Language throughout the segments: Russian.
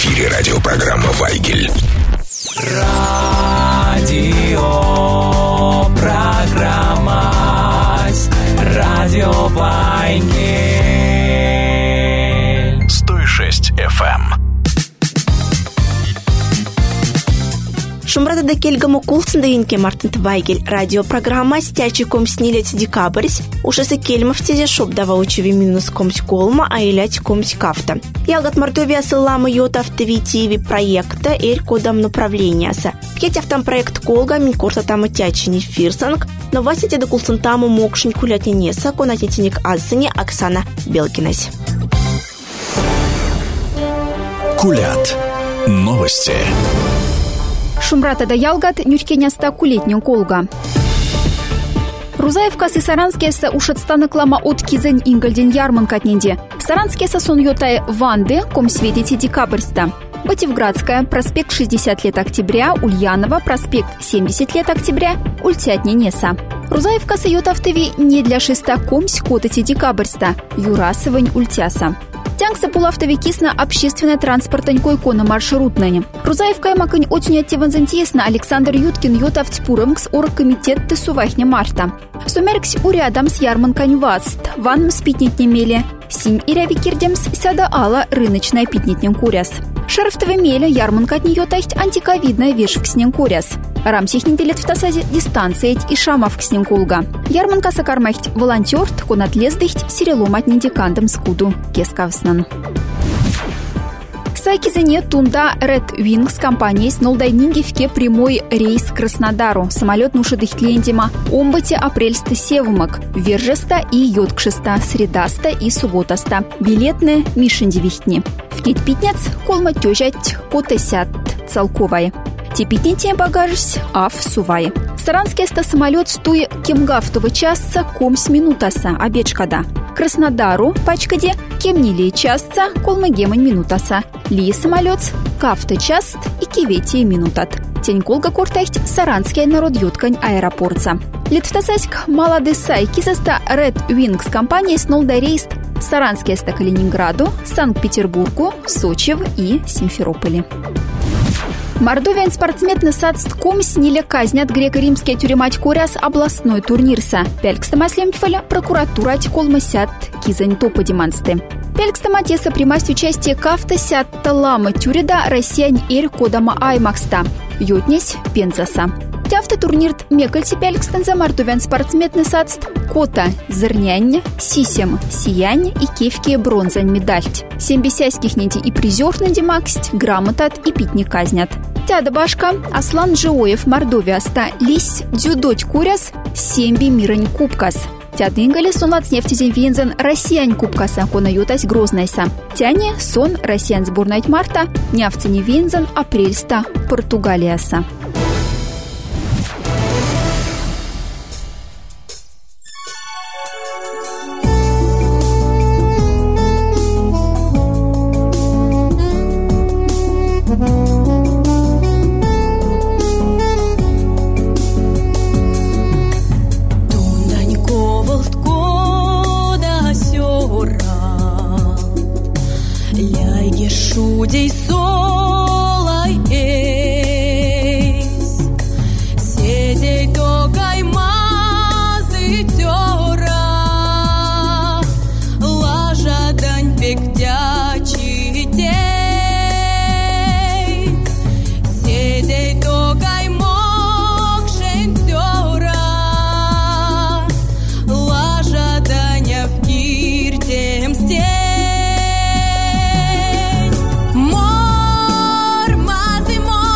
эфире радиопрограмма «Вайгель». Радиопрограмма «Радио Вайгель». 106 FM. Шумрада декельгаму кулсында енке Мартын Вайгель. Радиопрограмма «Стячиком снилец декабрьс». Ушасы кельмов тезе шоп дава учеви минус комсь колма, а илять комсь кафта. Ялгат Мордовия ссылама йота автовитиви проекта эрь кодам направленияса. Пкеть автом проект колга минкорта таму тячини фирсанг, но васите до кулсантаму мокшень кулятни неса, конатетиник аззани Оксана Белкинась. Кулят. Новости. Шумрата да ялгат нюркеняста кулетню колга. Рузаевкасы Саранскеса ушатстаныклама от кизен ингольден ярманкатненде. Саранскеса сон йотай Ванды, комсветите декабрьста. Бативградская, проспект 60 лет октября, Ульянова, проспект 70 лет октября, Ультятни Неса. Рузаевкасы йотавтеви не для шеста комсь котати декабрьста, Юрасовань Ультяса. Тянгса пулавтови кисна общественная транспортанькой кона маршрутнане. Рузаевка макань очень оттеванзантиесна Александр Юткин йотавть пурымкс оргкомитет тесувахня марта. Сумеркс урядам с ярманкань васт, ванм спитнет немели. Синь иряви кирдемс сяда ала рыночная питнетнен куряс. Шарфтове меля ярманкат нее тахть антиковидная вешк с ним куряс. Рамсих неделет в тасазе дистанциять и шамов к сним кулга. Ярманка сакармахть волонтерт, конат лездыхть сереломать недикандам скуду кескавснан. Сайкизене тунда Red Wings компании с нолдайнингивке прямой рейс к Краснодару. Самолет нушадых лендима омбате апрельста севумак, вержеста и йоткшеста, средаста и субботаста. Билетны мишендивихтни. В кеть питнец колма тёжать потесят целковай. Тепитните багажсь ав сувай. Саранскеста самолет стуе кемгафтова часца комс минутаса обечкада. Краснодару пачкаде кемнили часца колма гемань минутаса. Ли самолет кафта част и киветия минутат. Тень колга кортахть Саранская народ юткань аэропортса. Литвтасаськ малады сайки заста Red Wings компания с нолдайрейст Саранскеста Калининграду, Санкт-Петербургу, Сочи и Симферополе. Мордовиан спортсмен садст комс ниле казнят греко-римский тюремать куряс областной турнирса. Пелькстамаслемтфаля прокуратура колмасят кизань топа демонсты. Пелькстаматеса примасть участие кафта сятта лама тюреда россиян эрь кодама аймакста. Йотнесь пензаса. Тяфта турнирт мекальси пелькстанза мордовиан спортсмен садст кота зернянь, сисем сиянь и кевки бронзань медальть. 70 ненти и призер на демаксть, грамотат и питни казнят. Тяда башка Аслан Жиоев Мордовия ста лись дзюдоть куряс семби мирань кубкас. Тяда ингали сон лацнефтизень вензен россиян кубкаса кона ютась грознайса. Тяне сон россиян сборнать марта нявцени вензен апрельста Португалияса. Шудей солай эйс, седей тогай мазы тёра, лажа дань пектячи дей, седей тогай мокшен тёра, лажа даня в киртем стей. Мор, мазы, мор.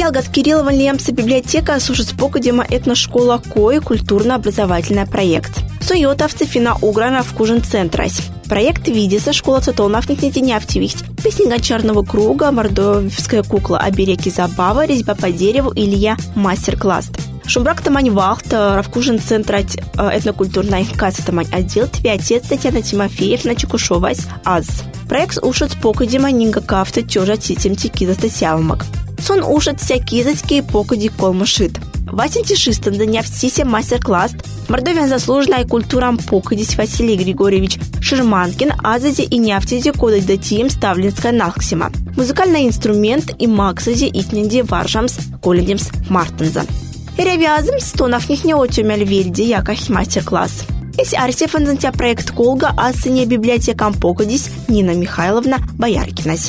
Ялгат Кириллова Лемса библиотека служит спокойно этношкола КОИ культурно-образовательный проект. Суетовцы фина уграна в кужен центрась. Проект видится школа цитонов нефтенявтивихть. Песни гончарного круга, мордовская кукла, обереги забава, резьба по дереву, Илья мастер-класс. Шумбрак тамань вахт, равкужен центра этнокультурной кассы тамань отдел, твой отец Татьяна Тимофеев на Чекушовась аз. Проект ушит спокойно манинга кафта тёжа титим тикиза статьявмак. Сон ушит всякизацкие покоди колмашит. Васин Тишистан заняв сися мастер-класс. Мордовия заслуженная культурам покодись Василий Григорьевич Шерманкин, азази и нефтези кодать датием ставленская налксима. Музыкальный инструмент и максази итненди варжамс колендимс мартенза. Ревязым стонов них не отюмель вельди яках мастер-класс. Если арсефанзантя проект Колга, а сыне библиотекам покодись Нина Михайловна Бояркинась.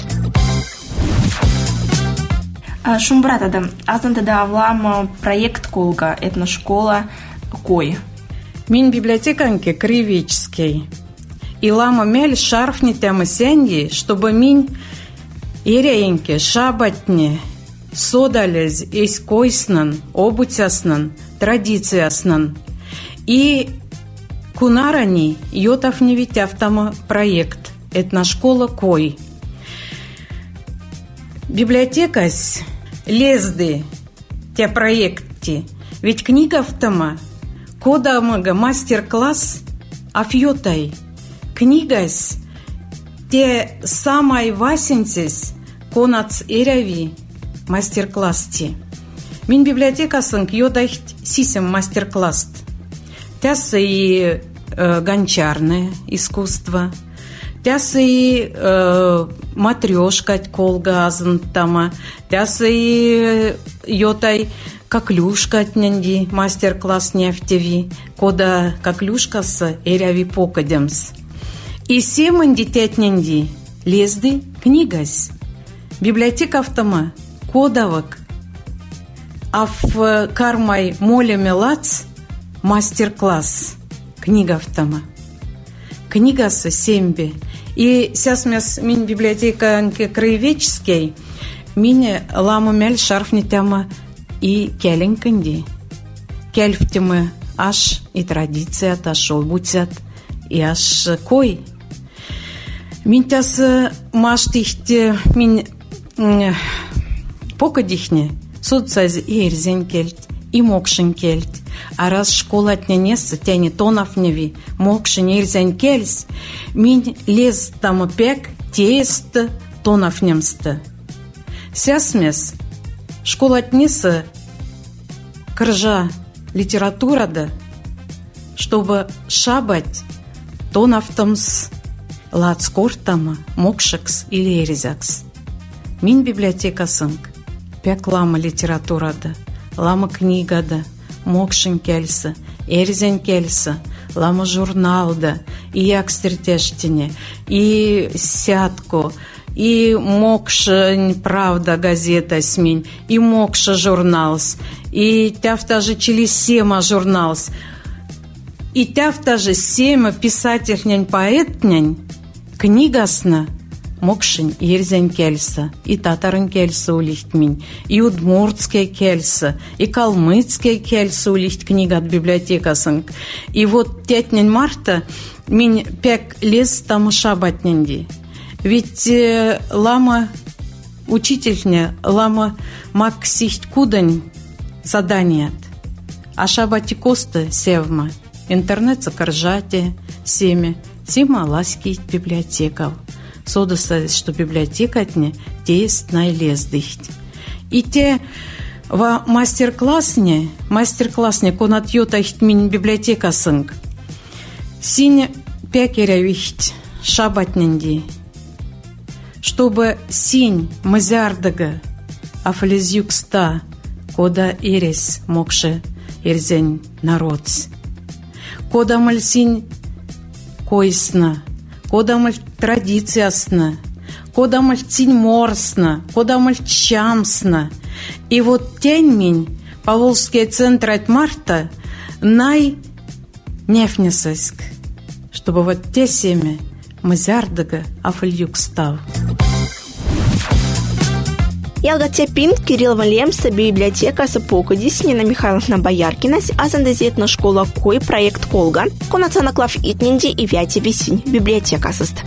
Шумбратада, азантада авлам проект Колга, этношкола КОИ. Мин библиотеканке кривический. И лама мель шарфни тема сенди, чтобы мин ирейнке шабатне содалез из койснан, обутяснан, традицияснан. И кунарани йотав не витявтама проект этношкола КОИ. Библиотекась лезды те проекты, ведь книга в тома, кодамага мастер-класс афьотай, книгась те самой васенцис конац эрави мастер-класс-ти. Мин библиотекасын кьодахт сисем мастер-класс. Тясы и гончарное искусство, тясы и матрешкать колгазн тама, тясы и йотай коклюшкать ненди мастер-класс нефтеви, кода коклюшкаса эрави покадемс. И семен детят ненди лезды книгась. Библиотека автома кодовок, а в кармай моля мелац мастер-класс книга автома. Книга со сембе. И сейчас мин библиотека краеведческий, мине ламу мель шарфни тема и келенканди. Кельфтемы аж и традиция ташол бутят и аж кой. Мин тяс маштихте мин покадихне соцаз и эрзен кельт и мокшин кельт. А раз школа отнянесся, тяни тонов неви, мокшин эрзен кельс, мин лез там пек тест тонов немста. Сясмес школа отнесся кржа литература да, чтобы шабать тонов тамс лацкортама, мокшекс или эрзякс. Мин библиотека сынк, пек лама литература да, лама книга да, мокшин кельса, эрзен кельса, лама журнал да, и якстертештине, и сятко, и мокша правда газета смень, и мокша журналс, и тяфта же челисема журналс, и тяфта же сема писательнянь поэтнянь, книгасна, мокшин ерзен кельса, и татарын кельса улихтминь, и удмуртская кельса, и калмыцкая кельса улихт книга от библиотекасынг. И вот тятнен марта минь пек лез там шабатненди. Ведь лама учительня, лама мак сихт кудань заданият, а шабати коста севма, интернет закоржате, семя, тима ласкить библиотеков. Содаса, что библиотека отне тест найлездыхт. И те в мастер-классне конат йотахт мин библиотека сынг. Синь пекерявихт шабатненди. Чтобы синь мазярдага афалезюкста кода эрес мокше эрзень народс. Кода маль синь койсна, кода маль традициясна, кода маль цинь морсна, кода маль чамсна. И вот тень минь Поволжский центр от марта най нефнесойск, чтобы вот те семя мазярдага афальюк став. Ялгатя Пинт, Кирилл Валемса, библиотека Сапокадис, Нина Михайловна Бояркинас, Азандазетна школа Кой, проект Колга, Конацанаклав Итнинди и Вяти Висинь, библиотека сост.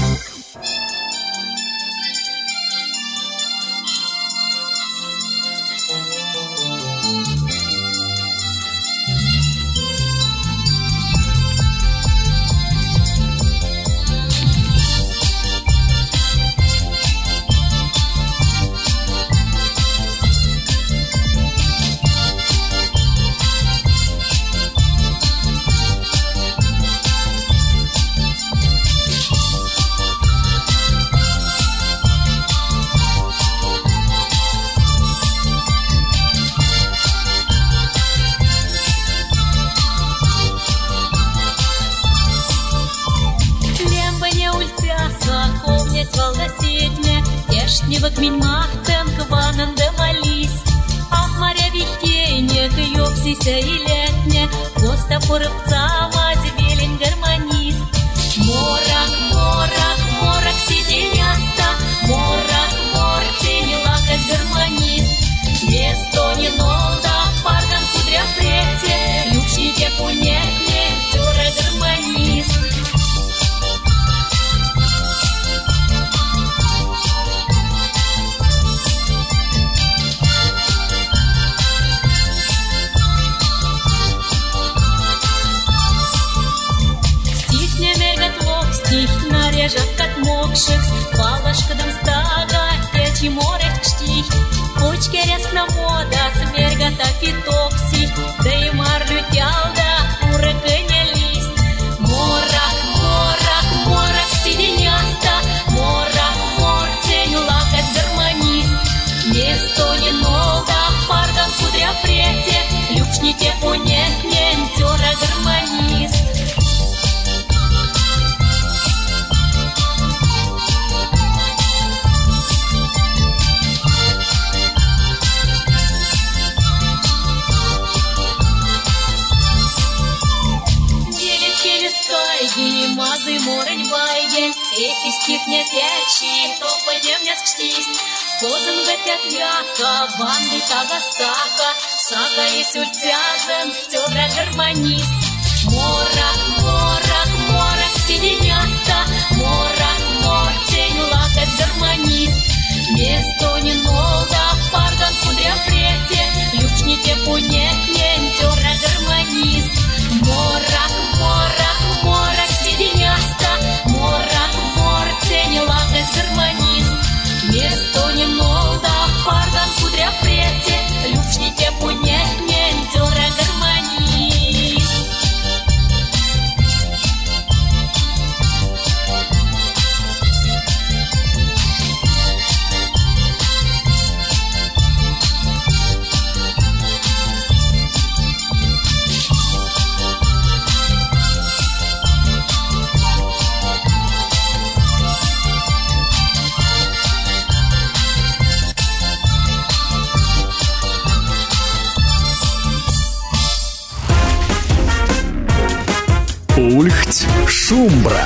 Ульхть Шумбра.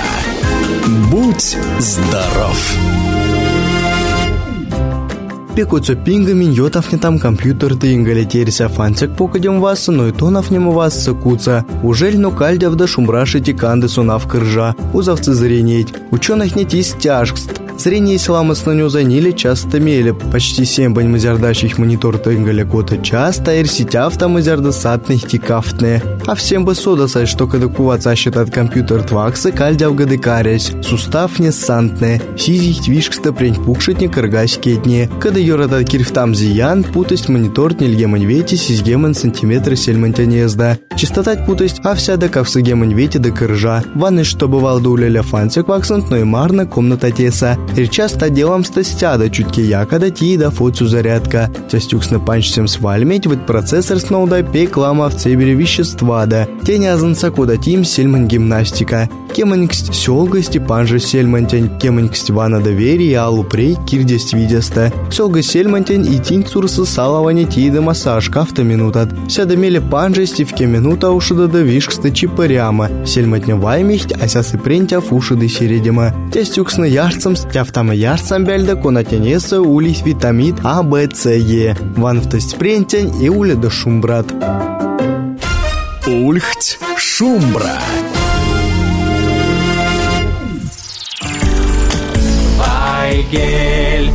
Будь здоров. Пекуцу пингами йотов не там компьютер ты ингалетерися фантик покадем вас, но и тонов нему вас сыкуца. Ужель ну кальдяв да шумраши тиканды сунав кыржа. Узавцы зренеть. Ученых не тись тяжкст. Зрение исламас на нее занили часто мели. Почти 7 баньмазярдащих монитор тынгаля кота часто, эрситяв там мазярдасатных тикафтные. А всем бы содасать, что когда куваться считает компьютер тваксы, кальдяв гады карясь. Сустав не сантные. Сизих твишкста прень пукшитни кыргась кетни. Когда йоратат кирфтам зиян, путость монитор нельгемань вети сизгеман сантиметры сельмантянезда. Чистотать путость, а вся да кавсагемань вети да кыржа. Ванны, что бывал да уляля фансик ваксант, но и марна комната теса. Часто делом стастяда чутки якода ти да фоцу зарядка. Тястюксна панчсем свальметь вот процессор сноуда пеклама в цебере вещества да. Тень азанца кода тим сельман гимнастика. Кеманьксть сёлга степанжа сельмантень. Кеманьксть вана доверия алу прей кирдесть видеста. Сёлга сельмантень и тинь цурса салаване ти да массаж кафта минутат. Ся да меле панжести в ке минута ушада да вишкста чипаряма. Сельмантня ваймихть, а ся сыпрентя фушады середима. Тястюксна ярцам тяфтамы ярсам бельда конатенеса улис витамин А, Б, С, Е. Ван в тесть прентень и уля до шумбрат. Ульхть шумбра. Байгель.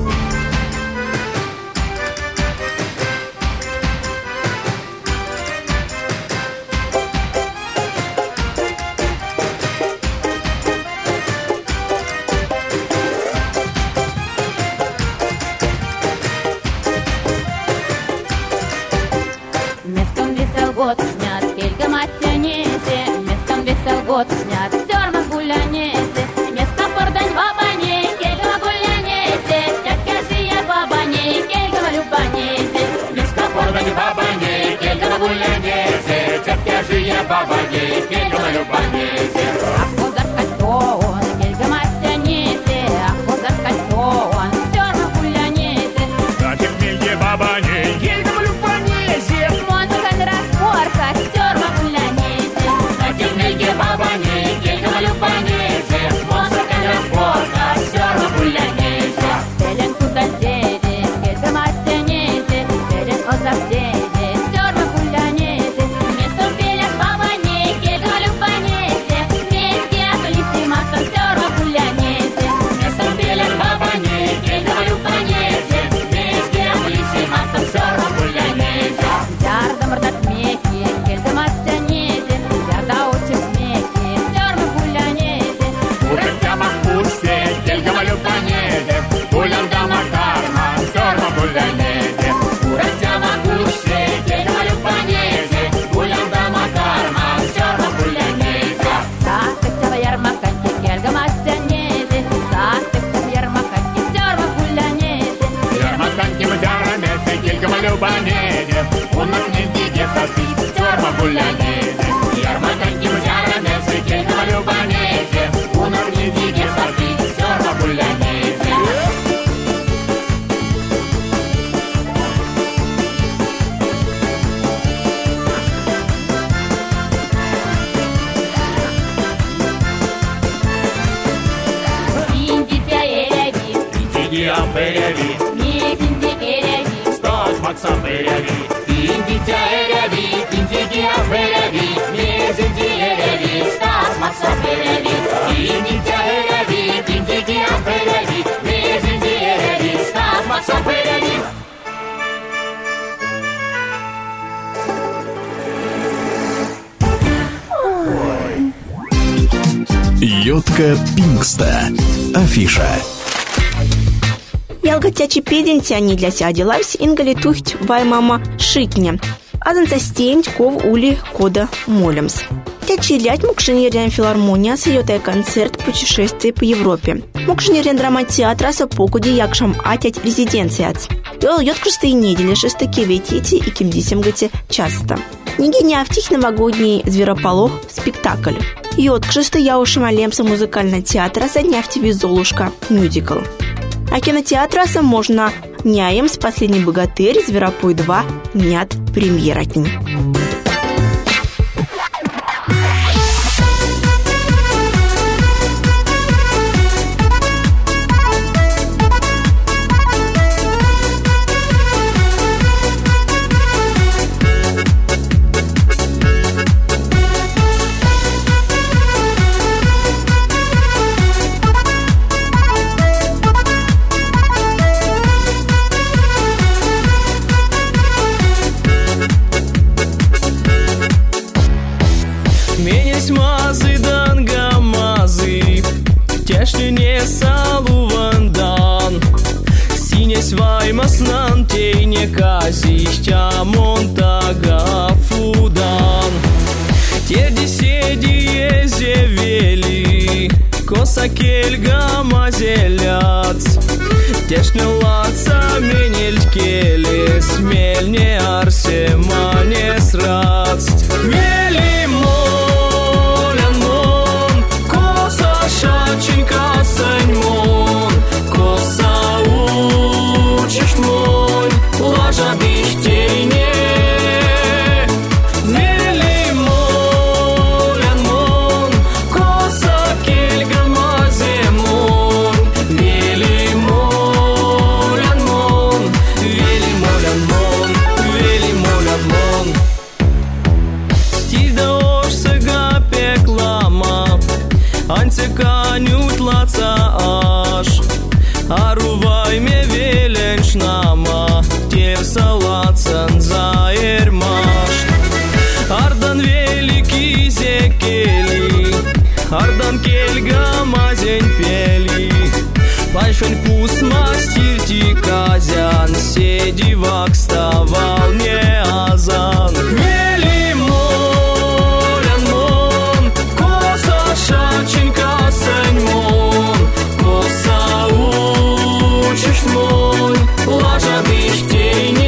Местом весел год снят, келька матянезе, местом весел год снят, сёрма гулянезе, место пордань бабане, келька гулянезе, тятка жия бабане, келька любанезе, место пордань бабане, келька гулянезе, тятка жия бабане, келька любанезе. А позар кальтон, келька матянезе, а позар кальтон, сёрма гулянезе, Тятка жия бабане, келька любанезе. разборка, сёрма гулянезе, Тятка бабане, келька любанезе. Музыка разборка, сёрма гулянезе. Белен кудальдеде, келька матянезе, белен озавдеде, сёрма гулянезе, местом белен бабане, келька любанезе, вместе акалисимата, сёрма гулянезе, Местом белен бабане, келька любанезе. Вместе акалисимата, сёрма гулянезе. ярда мордат меки, келька матянезе, ярда очи смеки, сёрма гулянезе, Урантяма курсе, келька любанезе. Улянда карма, сёрма гулянезе. Урантяма курсе, келька любанезе. Улянда карма, сёрма гулянезе. Сатыктава ярмаканьки, келька матянезе, сатыктава ярмаканьки, сёрма гулянезе, Ярмаканки мазярамезе, келька любанезе. Унак не диге сати, сёрма гулянезе. Ярмаканки мазярамезе, келька любанезе. Унак не диге сати, сёрма гулянезе. индитя эреви, Индиги амфереви, мезинди эреви, стать макса фереви. Индитя эреви, индиги амфереви, мезинди эреви, стать макса фереви. Индитя эреви, индиги амфереви, мезинди эреви, стать макса фереви. Йодка Пингста. Афиша. Ялгатячи педентяни для сядилавсь ингалитухть ваймама шитня. Азан застеять ков ули кода молемс. Тячилять мукшинерен филармония съётай концерт путешествий по Европе. Мукшинерен драматеатра сапокуди якшам атять резиденцият. Йол йоткшестые недели шестакеветите и кимдисемгате часто. Нигеня автих новогодний зверополох спектакль. Йоткшесты яушималемса музыкального театра заднявтиви Золушка мюзикл. А кинотеатраса можно няем с «Последний богатырь», «Зверопой 2», «Нят премьератни». Vaimasnan teine kazihťa montaga fudan. Terdi sėdie zevėlį, kosa kelga mazeliac. Tešnilatsa menelkėlės, melne arse manės ratst. Mėlymon, kosa šačinka sanmon, kosa Чешмон, лажа дихтейне. Велимон, коса кельга маземон. канют лаца аж. Арувай ме веленш нама, терсалацан заермаш. Ардан великий зекели, ардан кельга мазень пели. Пальшень пус мастирти казян, седи вакставал не азан. Вели молян мон, коса шаченька сень мон, коса учишь мон, лажа биштейне.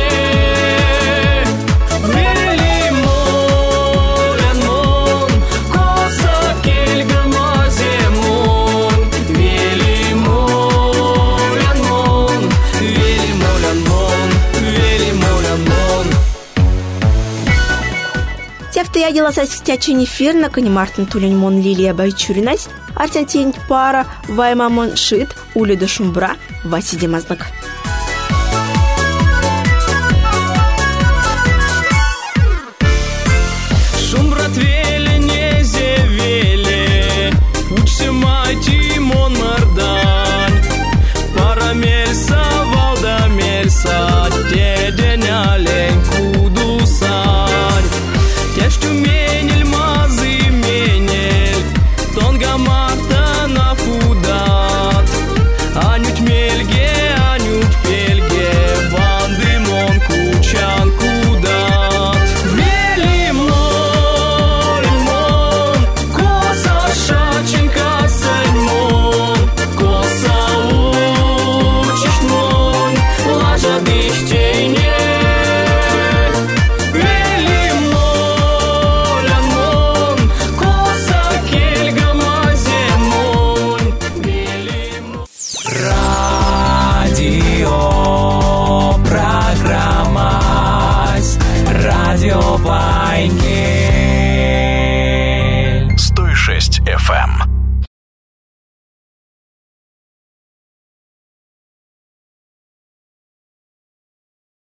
Я дела состячен эфир на канемартен туленьмон Лилия Байчуринась, артентень пара Ваймамон Шит, Улида Шумбра, Васидемазнак.